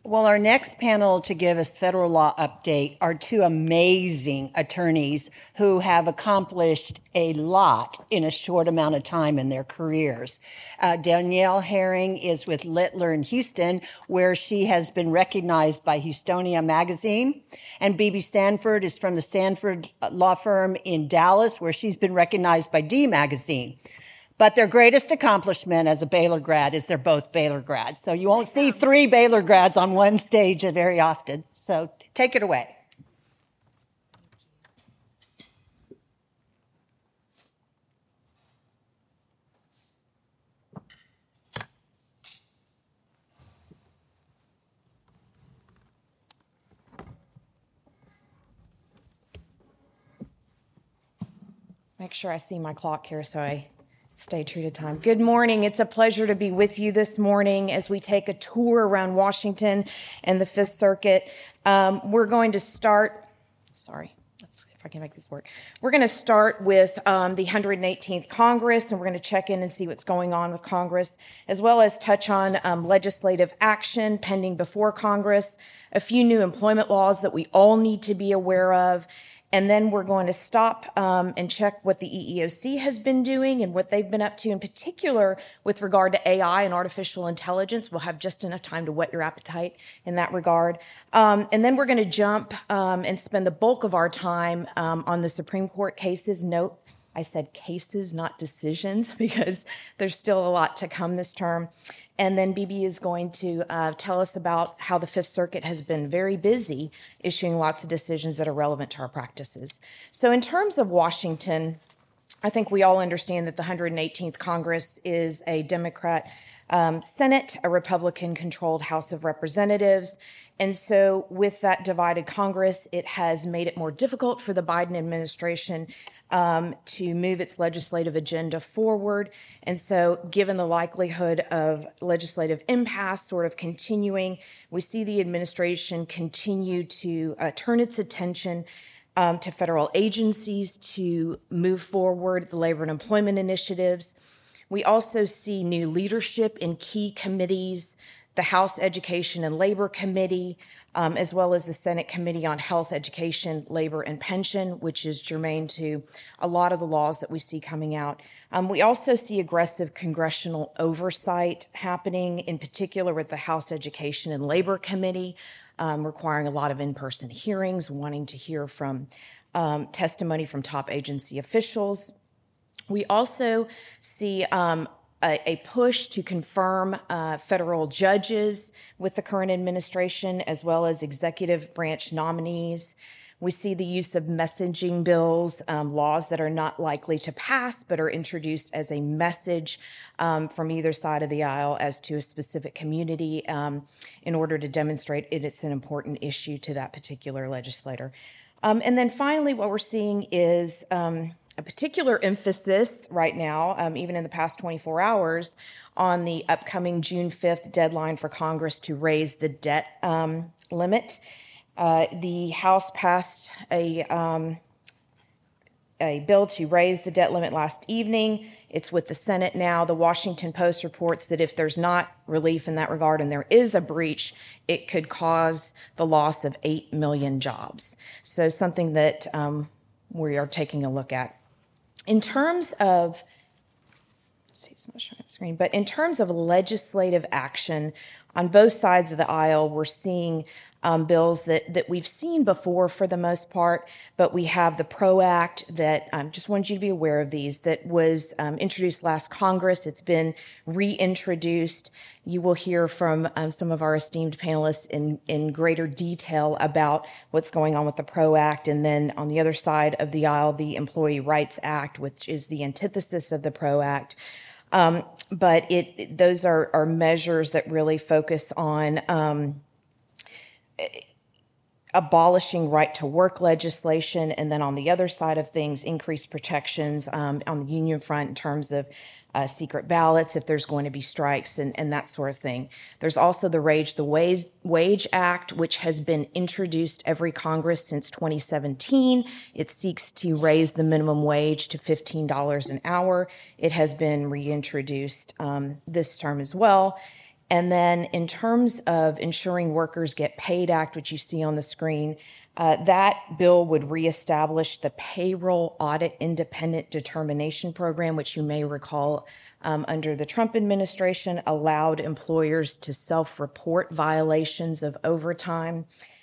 Well, our next panel to give us federal law update are two amazing attorneys who have accomplished a lot in a short amount of time in their careers. Danielle Herring is with Littler in Houston, where she has been recognized by Houstonia Magazine. And Bibi Stanford is from the Stanford Law Firm in Dallas, where she's been recognized by D Magazine. But their greatest accomplishment as a Baylor grad is they're both Baylor grads. So you won't see three Baylor grads on one stage very often. So take it away. Make sure I see my clock here so I stay true to time. Good morning. It's a pleasure to be with you this morning as we take a tour around Washington and the Fifth Circuit. We're going to start, let's see if I can make this work. We're going to start with the 118th Congress, and we're going to check in and see what's going on with Congress, as well as touch on legislative action pending before Congress, a few new employment laws that we all need to be aware of. And then we're going to stop and check what the EEOC has been doing and what they've been up to, in particular with regard to AI and artificial intelligence. We'll have just enough time to whet your appetite in that regard. And then we're going to jump and spend the bulk of our time on the Supreme Court cases. Note, I said cases, not decisions, because there's still a lot to come this term. And then Bibi is going to tell us about how the Fifth Circuit has been very busy issuing lots of decisions that are relevant to our practices. So in terms of Washington, I think we all understand that the 118th Congress is a Democrat Senate, a Republican-controlled House of Representatives. And so with that divided Congress, it has made it more difficult for the Biden administration to move its legislative agenda forward. And so given the likelihood of legislative impasse sort of continuing, we see the administration continue to turn its attention to federal agencies to move forward the labor and employment initiatives. We also see new leadership in key committees, the House Education and Labor Committee, as well as the Senate Committee on Health, Education, Labor, and Pension, which is germane to a lot of the laws that we see coming out. We also see aggressive congressional oversight happening, in particular with the House Education and Labor Committee, requiring a lot of in-person hearings, wanting to hear from testimony from top agency officials. We also see a push to confirm federal judges with the current administration, as well as executive branch nominees. We see the use of messaging bills, laws that are not likely to pass, but are introduced as a message from either side of the aisle as to a specific community in order to demonstrate it's an important issue to that particular legislator. And then finally, what we're seeing is a particular emphasis right now, even in the past 24 hours, on the upcoming June 5th deadline for Congress to raise the debt limit. The House passed a bill to raise the debt limit last evening. It's with the Senate now. The Washington Post reports that if there's not relief in that regard and there is a breach, it could cause the loss of 8 million jobs. So something that we are taking a look at. In terms of, let's see, it's not showing on the screen, but in terms of legislative action on both sides of the aisle, we're seeing bills that we've seen before for the most part, but we have the PRO Act that just wanted you to be aware of these, that was introduced last Congress. It's been reintroduced. You will hear from some of our esteemed panelists in greater detail about what's going on with the PRO Act. And then on the other side of the aisle, the Employee Rights Act, which is the antithesis of the PRO Act. But those are measures that really focus on abolishing right-to-work legislation, and then on the other side of things, increased protections on the union front in terms of secret ballots if there's going to be strikes and that sort of thing. There's also the Raise the Wage Act, which has been introduced every Congress since 2017. It seeks to raise the minimum wage to $15 an hour. It has been reintroduced this term as well. And then in terms of Ensuring Workers Get Paid Act, which you see on the screen, that bill would reestablish the Payroll Audit Independent Determination Program, which you may recall under the Trump administration allowed employers to self-report violations of overtime.